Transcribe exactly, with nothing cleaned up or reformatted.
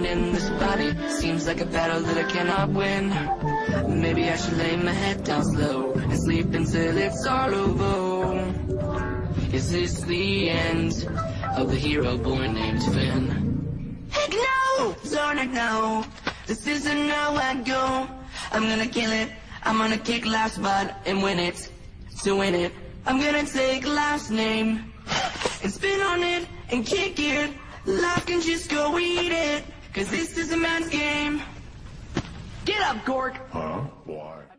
in this body. Seems like a battle that I cannot win. Maybe I should lay my head down slow and sleep until it's all over. Is this the end of the hero boy named Finn? Heck no! Zornak, no. This isn't how I go. I'm gonna kill it. I'm gonna kick life's butt and win it. To win it, I'm gonna take life's name and spin on it and kick it. Life can just go eat it, cause this is a man's game. Get up, Gork! Huh? Why?